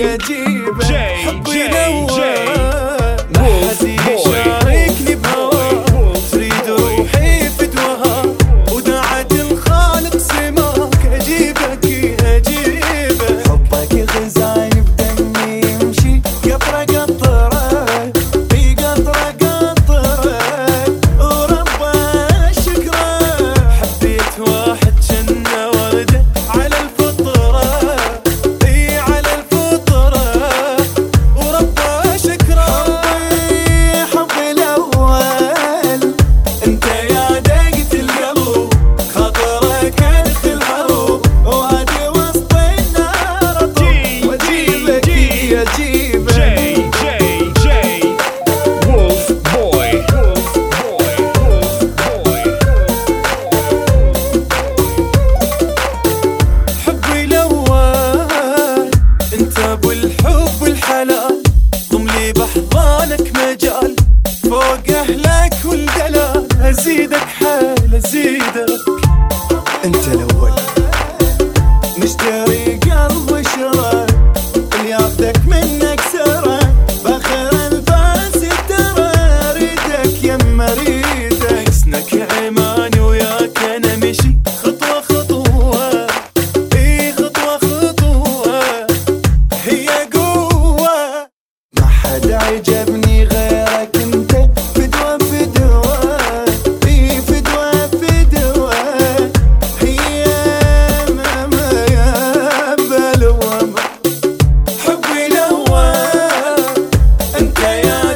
عجيبة حبي الأول ما حد يشاركني بهواه تريد روحي فدوها ودعت الخالق سماك أجيبك أجيبه حبك غزاي بدمي يمشي قطرة قطرة في قطرة قطرة وربه شكره حبيت واحد جنة وردة على الفطرة على الفطرة وربه شكره حبي الأول انت يا دقة القلب خاطرك كانت الحروب وهذه وسط النار اطوب واجيبك اجيبك حبي الأول انت ابو الحب والحلال ضملي بحضانك مجال فوق اهلك والدلال ازيدك حال ازيدك انت الاول مشتري قلب شرى اللي ياخذك منك سرى باخر الفاس ترى اريدك يما اريدك حسنك عماني وياك انا مشي خطوه خطوه خطوه خطوه هي قوه ما حد عجبني غيرك انت فدوه فدوه فدوه فدوه هي ماما يا بلوه حبي الاول انت يا